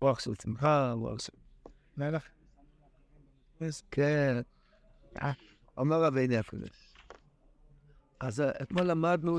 רוח של שמחה, רוח של... מלך. כן. אומר רבינו הקדוש. אז אתמול למדנו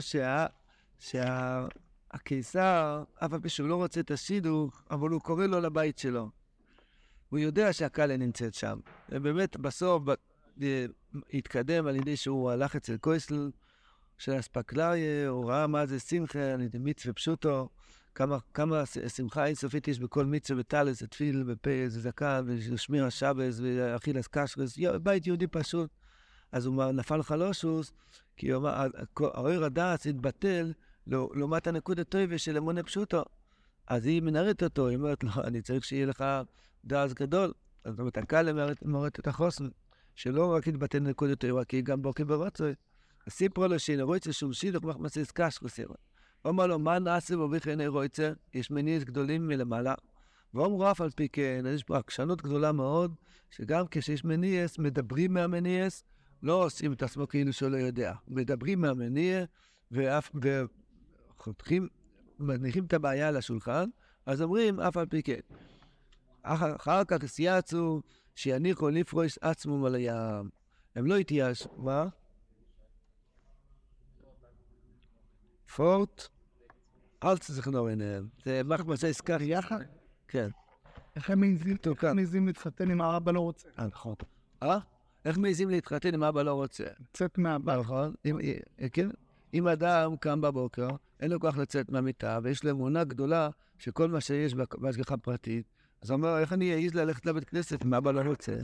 שהקיסר, אף על פי שהוא לא רוצה את השידוך, אבל הוא קורא לו לבית שלו. הוא יודע שהקהל נמצאת שם. ובאמת בסוף התקדם על ידי שהוא הלך אצל קויסל של אספקלריה, הוא ראה מה זה שמחה, על ידי מצווה פשוטו, כמה שמחה אינסופית יש בכל מצווה וטלס, תפיל ופה, זקן, ושמיר השבס, ואכילס קשרס, בית יהודי פשוט. אז הוא נפל חלושוס, כי הוא אמר, האור הדעת התבטל לעומת הנקוד הטובה של אמונה פשוטו. אז היא מנהרת אותו, היא אומרת לו, אני צריך שיהיה לך דעת גדול. זאת אומרת, הקהל מראת את החוסן, שלא רק התבטל נקוד הטובה, כי גם בוקר ברצוי. אז סיפרו לו שהנה רויצה שום שידוך מחמסיס קשרוס. הוא אומר לו, מה נעשה בביך הנה רויצה? יש מניס גדולים מלמעלה. ואומרו אף על פי כן, יש פה עקשנות גדולה מאוד, שגם כשיש מניס, מדברים מהמניס, לא עושים את עצמו כאילו שהוא לא יודע. מדברים מהמניע, וחותכים, מניחים את הבעיה על השולחן, אז אומרים אף על פי כן. אחר כך סייעצו שיניחו לפרוש עצמם על הים. הם לא התייאש, מה? פורט? אל תזכנו עיניהם. זה מחמסה עסקר יחד? כן. איך הם מעיזים להתחתן אם האבא לא רוצה? נכון. איך מעיזים להתחתן אם אבא לא רוצה? לצאת מהבית. נכון. אם אדם קם בבוקר, אין לו כוח לצאת מהמיטה, ויש לו אמונה גדולה שכל מה שיש בהשגחה פרטית, אז הוא אומר, איך אני אעיז ללכת לבית כנסת אם אבא לא רוצה?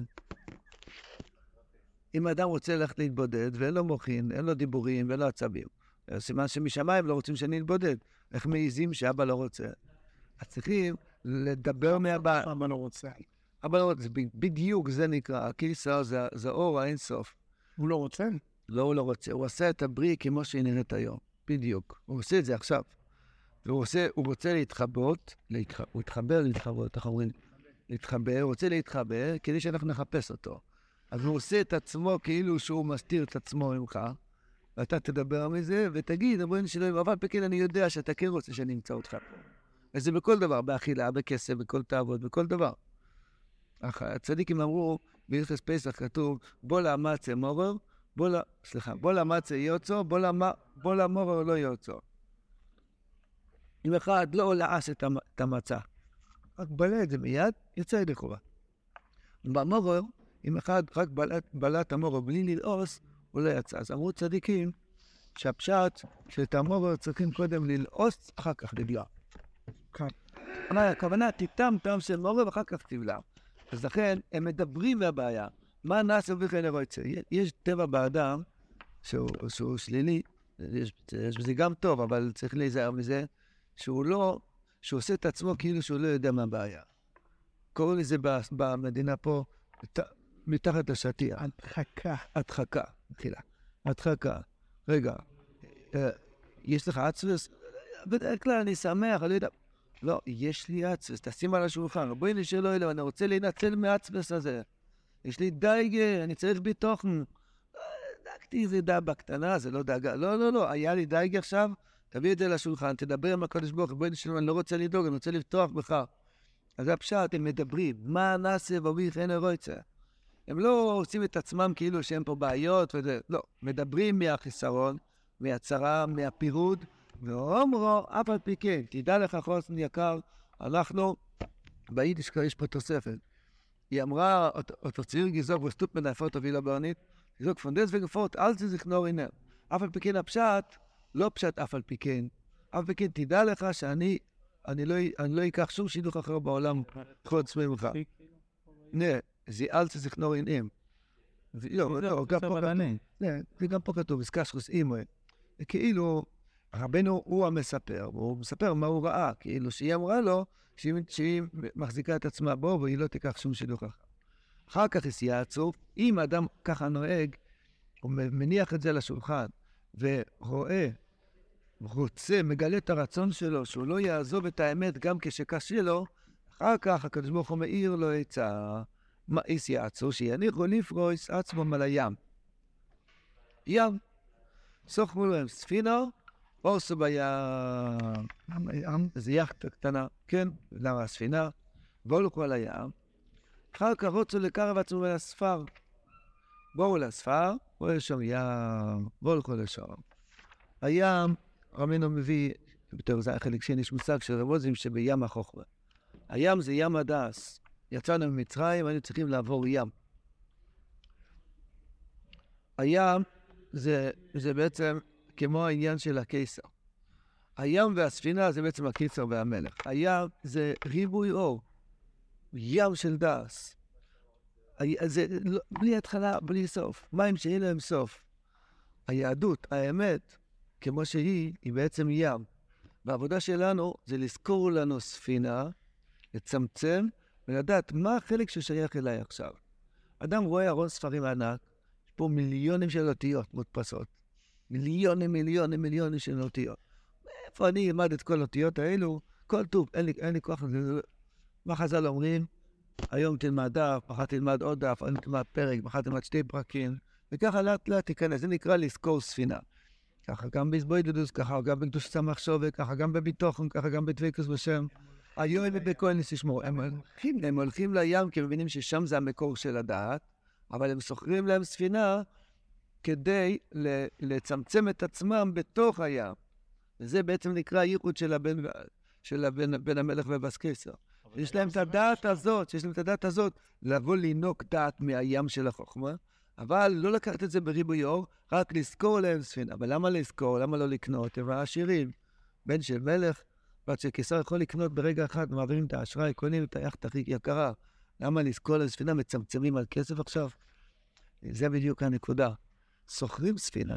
אם אדם רוצה ללכת להתבודד, ואין לו מוחין, אין לו דיבורים ואין לו עצבים, סימן שמשמיים לא רוצים שאני אתבודד. איך מעיזים שאבא לא רוצה? אז צריכים לדבר מהבא. אבא לא רוצה. אבא לא רוצה, בדיוק זה נקרא, הקיסר זה אור האינסוף. הוא לא רוצה? לא, הוא לא רוצה. הוא עושה את הבריא כמו שהיא נראית היום. בדיוק. הוא עושה את זה עכשיו. הוא רוצה להתחבות, הוא התחבר להתחבות, איך אומרים? להתחבר, הוא רוצה להתחבר כדי שאנחנו נחפש אותו. אז הוא עושה את עצמו כאילו שהוא מסתיר את עצמו ממך, ואתה תדבר מזה ותגיד, אמרים שלא, אבל פקל אני יודע שאתה כן רוצה שאני אמצא אותך פה. וזה בכל דבר, באכילה, בכסף, בכל תעבוד, בכל דבר. הצדיקים אמרו, בהלכות פסח כתוב, בוא לאמצה מורר, בוא לאמצה יוצא, בוא למורר לא יוצא. אם אחד לא לעש את המצה, רק בלע את זה מיד, יצא ידי חובה. במורר, אם אחד רק בלע את המורר בלי ללעוס, הוא לא יצא. אז אמרו צדיקים, שהפשט שאת המורר צריכים קודם ללעוס, אחר כך לבלע. הכוונה, תיתם טעם של מורר ואחר כך תבלע. אז לכן, הם מדברים מהבעיה. מה נעשה בכלל לרויצה? יש טבע באדם שהוא שלילי, יש בזה גם טוב, אבל צריך להיזהר מזה, שהוא עושה את עצמו כאילו שהוא לא יודע מה הבעיה. קוראים לזה במדינה פה, מתחת לשטיח. הדחקה. הדחקה. רגע, יש לך עצבס? בדרך כלל אני שמח, אני יודע. לא, יש לי עצבס, תשים על השולחן. בואי נשאר לו אליו, אני רוצה להינצל מעצבס הזה. יש לי דייגה, אני צריך ביטוחן. דאגתי איזה דאגה בקטנה, זה לא דאגה. לא, היה לי דייגה עכשיו, תביא את זה לשולחן, תדבר עם הקדוש ברוך הוא, בואי נשאר לו, אני לא רוצה לדאוג, אני רוצה לפתוח בך. אז הפשט, הם מדברים, מה נעשה בביך אין הרויצה. הם לא עושים את עצמם כאילו שהם פה בעיות וזה, לא. מדברים מהחיסרון, מהצרה, מהפירוד, ואומרו, אף על פי כן, תדע לך חוסן יקר, אנחנו, ביידיש יש פה תוספת. היא אמרה, אותו צעיר גזוק וסטופ מנהפות הובילה ברנית, גזוק פונדס וגפות, אל תזכנור עינם. אף על פי כן הפשט, לא פשט אף על פי כן, אף על פי כן תדע לך שאני לא אקח שום שידוך אחר בעולם חוץ ממך. זה אל תזכנור עינם. לא, גם פה כתוב, סקשרוס אימוי. כאילו, רבנו הוא המספר, הוא מספר מה הוא ראה, כאילו שהיא אמרה לו שהיא מחזיקה את עצמה בו והיא לא תיקח שום שידוך אחר. אחר כך יעצו, אם האדם ככה נוהג, הוא מניח את זה לשולחן ורואה, רוצה, מגלה את הרצון שלו, שהוא לא יעזוב את האמת גם כשקשה לו, אחר כך הקדוש ברוך הוא מאיר לו עצה, מה יעצו? שיניחו לפרוס עצמם על הים. ים. סוכמו להם ספינו, פורסו בים. זה יחד קטנה, כן? למה הספינה? והולכו על הים, אחר כך רוצו לקרב עצמו אל הספר. בואו לספר, רואה שם ים, והולכו לשם. הים, רמינו מביא, בתור זה החלק שני, יש מושג של רבוזים שבים החוכמה. הים זה ים הדס. יצאנו ממצרים, היינו צריכים לעבור ים. הים זה בעצם כמו העניין של הקיסר. הים והספינה זה בעצם הקיסר והמלך. הים זה ריבוי אור. ים של דס. זה בלי התחלה, בלי סוף. מים שיהיה להם סוף. היהדות, האמת, כמו שהיא, היא בעצם ים. והעבודה שלנו זה לזכור לנו ספינה, לצמצם, ולדעת מה החלק ששייך אליי עכשיו. אדם רואה ארון ספרים ענק, יש פה מיליונים של אותיות מודפסות. מיליונים של אותיות. איפה אני אלמד את כל האותיות האלו? כל טוב, אין לי כוח לזה. מה חז"ל אומרים? היום תלמד דף, מחר תלמד עוד דף, היום תלמד פרק, מחר תלמד 2 פרקים, וככה לאט לאט תיכנס. זה נקרא לזכור ספינה. ככה גם בהתבודדות, ככה גם בקדושת המחשבה, ככה גם בביטחון, ככה גם בדבקות בשם. היום בכל ניס לשמור. הם הולכים לים כי הם מבינים ששם זה המקור של הדעת, אבל הם שוכרים להם ספינה כדי לצמצם את עצמם בתוך הים. וזה בעצם נקרא ייחוד של בין המלך ובסקיסר. יש להם את הדעת הזאת, לבוא לינוק דעת מהים של החוכמה, אבל לא לקחת את זה בריבוי אור, רק לזכור להם ספינה. אבל למה לזכור? למה לא לקנות? הם העשירים. בן של מלך, בת של קיסר יכול לקנות ברגע אחד, מעבירים את האשראי, קונים את היחד הכי יקרה. למה לזכור להם ספינה? מצמצמים על כסף עכשיו? זה בדיוק הנקודה. סוחרים ספינה.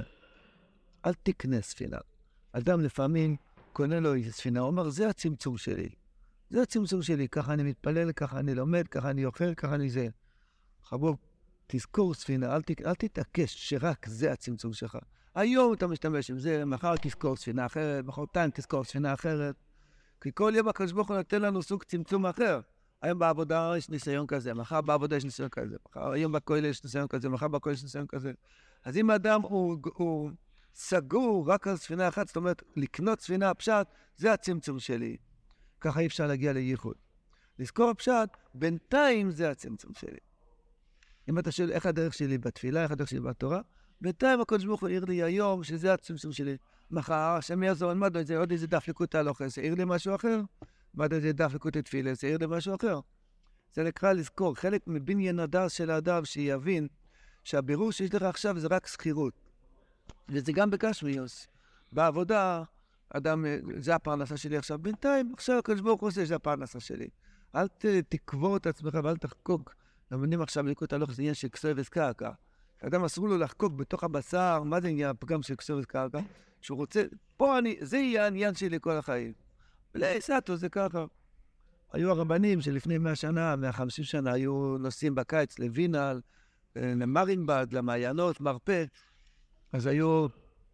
אל תקנה ספינה. אדם לפעמים קונה לו איזו ספינה, הוא אומר, זה הצמצום שלי. זה הצמצום שלי, ככה אני מתפלל, ככה אני לומד, ככה אני אוכל, ככה אני זה. חבוב, תזכור ספינה, אל תתעקש שרק זה הצמצום שלך. היום אתה משתמש עם זה, מחר תזכור ספינה אחרת, מחרתיים תזכור ספינה אחרת. כי כל יום הקדוש ברוך הוא נותן לנו סוג צמצום אחר. היום בעבודה יש ניסיון כזה, מחר בעבודה יש ניסיון כזה, היום בכולל יש ניסיון כזה, מחר בכולל יש ניסיון כזה. אז אם האדם הוא סגור רק על ספינה אחת, זאת אומרת, לקנות ספינה הפשט, זה הצמצום שלי. ככה אי אפשר להגיע לייחוד. לזכור הפשט, בינתיים זה הצמצום שלי. אם אתה שואל איך הדרך שלי בתפילה, איך הדרך שלי בתורה, בינתיים הקדוש ברוך הוא העיר לי היום שזה הצמצום שלי. מחר, השם יעזור, אלמד את זה, עוד איזה דף ליקוטי הלכה, זה העיר לי משהו אחר. אלמד איזה דף ליקוטי תפילה, זה העיר לי משהו אחר. זה נקרא לזכור, חלק מבניין הדס של האדם שיבין שהבירור שיש לך עכשיו זה רק שכירות. וזה גם בקשמיוס. בעבודה, אדם, זה הפרנסה שלי עכשיו. בינתיים, עכשיו הקדוש ברוך הוא עושה, זה הפרנסה שלי. אל תקבור את עצמך ואל תחקוק. למדים עכשיו ליקוטי הלכה, זה עניין של כסובס קרקע. אדם אסור לו לחקוק בתוך הבשר, מה זה עניין הפגם של כסובס קרקע? שהוא רוצה, זה יהיה העניין שלי כל החיים. ולעשתו זה ככה. היו הרבנים שלפני 100 שנה, 150 שנה, היו נוסעים בקיץ לווינה, למרינבד, למעיינות, מרפא. אז היו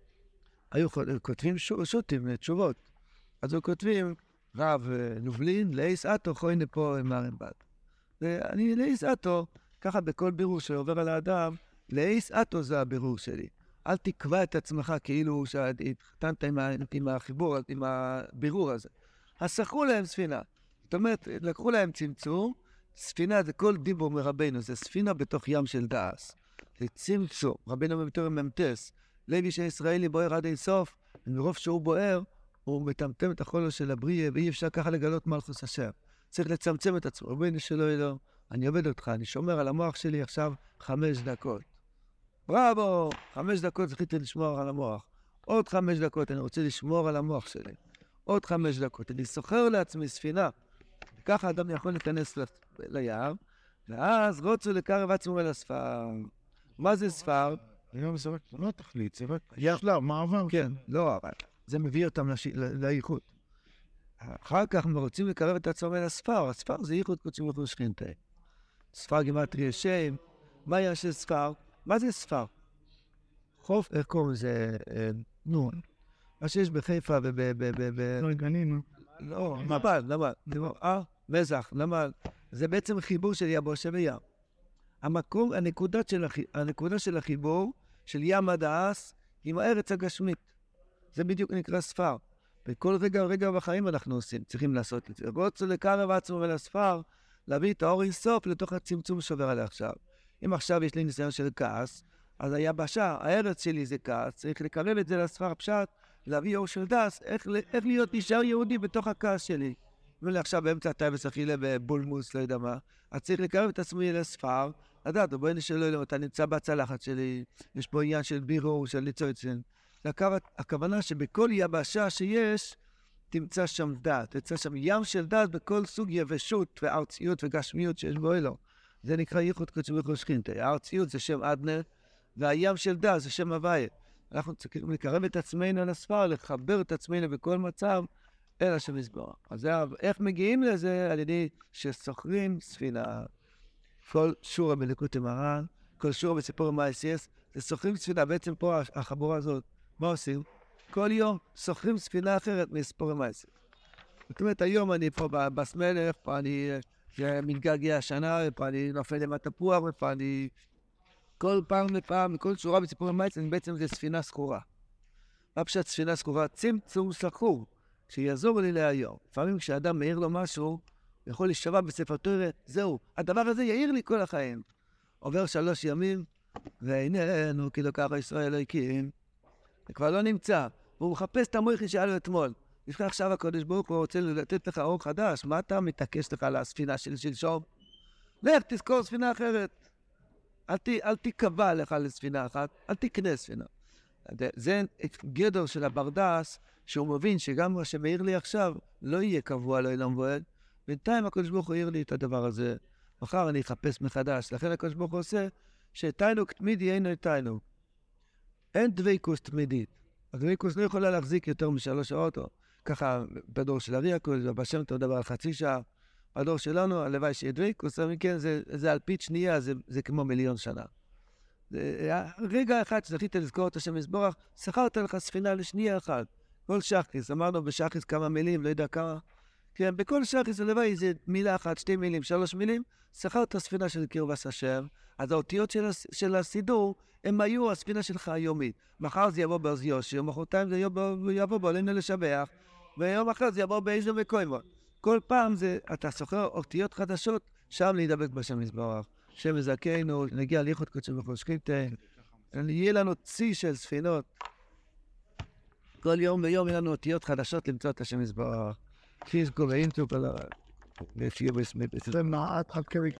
כותבים שוטים, תשובות. אז היו כותבים, רב לובלין, לאיס אטו, חוינה פה עם מרינבד. ואני לאיס אטו, ככה בכל בירור שעובר על האדם, לאיס אטו זה הבירור שלי. אל תקבע את עצמך כאילו שהתחתנת עם החיבור, עם הבירור הזה. אז שכרו להם ספינה. זאת אומרת, לקחו להם צמצום, ספינה זה כל דיבור מרבנו, זה ספינה בתוך ים של דאס. זה צמצום, רבנו בתור ממתס. לוי שישראלי בוער עד אינסוף, ומרוב שהוא בוער, הוא מטמטם את החולו של הבריאה, ואי אפשר ככה לגלות מלכוס השם. צריך לצמצם את עצמו. רבנו שלו אלו, אני עובד אותך, אני שומר על המוח שלי עכשיו 5 דקות. בראבו, 5 דקות זכיתי לשמור על המוח. עוד 5 דקות, אני רוצה לשמור על המוח שלי. עוד 5 דקות, אני סוחר לעצמי ספינה. וככה אדם יכול להיכנס לים, ואז רוצו לקרב עצמו אל הספר. מה זה ספר? היום זה רק לא תכלית, זה רק שלב, מעבר. כן, לא, אבל זה מביא אותם לייחוד. אחר כך הם רוצים לקרב את עצמם אל הספר. הספר זה ייחוד קודשי ברוך הוא שכינתה. ספר גימטריה שם. מה היה של ספר? מה זה ספר? חוף, איך קוראים לזה? נו, מה שיש בחיפה לא, גנים. לא, נמל. מזח, נמל. זה בעצם חיבור של יבושה וים. הנקודה של החיבור של ים הדאס עם הארץ הגשמית. זה בדיוק נקרא ספר. בכל רגע בחיים אנחנו צריכים לעשות את זה. רוצו לקרב עצמו אל הספר, להביא את האור אינסוף לתוך הצמצום שעובר עליה עכשיו. אם עכשיו יש לי ניסיון של כעס, אז היבשה, הארץ שלי זה כעס, צריך לקרב את זה לספר פשט, להביא אור של דס, איך להיות נשאר יהודי בתוך הכעס שלי. ואני עכשיו באמצע הטייבס אכילה בבולמוס, לא יודע מה, אז צריך לקרב את עצמי לספר, לדעת, בואי נשאלו אלו, אתה נמצא בצלחת שלי, יש פה עניין של בירור, של ליצויצן. הכוונה שבכל יבשה שיש, תמצא שם דת, תמצא שם ים של דת בכל סוג יבשות וארציות וגשמיות שיש בו אלו. זה נקרא ייחוד קודש ברוך הוא שכינתה. הארציות זה שם אדנר, והים של דת זה שם הוויה. אנחנו צריכים לקרב את עצמנו לספר, לחבר את עצמנו בכל מצב אל השם יזברך. אז איך מגיעים לזה? על ידי שסוחרים ספינה. כל שורה בליקוטי מרן, כל שורה בסיפור מעשייס, זה סוחרים ספינה. בעצם פה החבורה הזאת, מה עושים? כל יום סוחרים ספינה אחרת מסיפור מעשייס. זאת אומרת, היום אני פה בסמלך, פה אני מתגעגע השנה, פה אני נופל למטה תפוח, פה אני כל פעם לפעם, כל שורה בסיפור מעשייס, בעצם זה ספינה סחורה. מה פשוט ספינה סחורה? צמצום סחור, שיעזור לי להיום. לפעמים כשאדם מעיר לו משהו, יכול להישבע בספר תורה, זהו, הדבר הזה יעיר לי כל החיים. עובר 3 ימים, והננו כי לא ככה ישראל הקים, זה כבר לא נמצא, והוא מחפש את המויכי שהיה לו אתמול. לפני עכשיו הקודש ברוך הוא רוצה לתת לך אור חדש, מה אתה מתעקש לך על הספינה של שלשום? לך תזכור ספינה אחרת. אל תקבע לך לספינה אחת, אל תקנה ספינה. זה גדר של הברדס, שהוא מבין שגם מה שמעיר לי עכשיו לא יהיה קבוע לעולם ועד. בינתיים הקודש ברוך הוא העיר לי את הדבר הזה. מחר אני אחפש מחדש. לכן הקודש ברוך הוא עושה שתיינוק תמידי אינו תיינוק. אין דוויקוס תמידית. הדוויקוס לא יכולה להחזיק יותר מ3 שעות. ככה בדור של ארי הקודש, ובשם אתה מדבר על חצי שעה. בדור שלנו, הלוואי שיהיה דוויקוס, אבל כן, זה על פית שנייה, זה כמו 1,000,000 שנה. רגע אחד שזכית לזכור את השם יזברך, שכרת לך ספינה לשנייה אחת. כל שחריס, אמרנו בשחריס כמה מילים, לא יודע כמה. כן, בכל שחריס הלוואי זה מילה אחת, 2 מילים, 3 מילים, שכרת הספינה של קרבס השם, אז האותיות של הסידור, הם היו הספינה שלך היומית. מחר זה יבוא בעוז יושר, מחרתיים זה יבוא בעלינו לשבח, ויום אחר זה יבוא באיזו וקוימות. כל פעם אתה שוכר אותיות חדשות, שם להידבק בשם יזברך. שם יזכנו, נגיע ליחוד קודש ברוך הוא שכינתה, יהיה לנו צי של ספינות. כל יום ויום יהיה לנו אותיות חדשות למצוא את השם יזברך. חיזקו ואינטו כל הרע. זה מעט עד כרי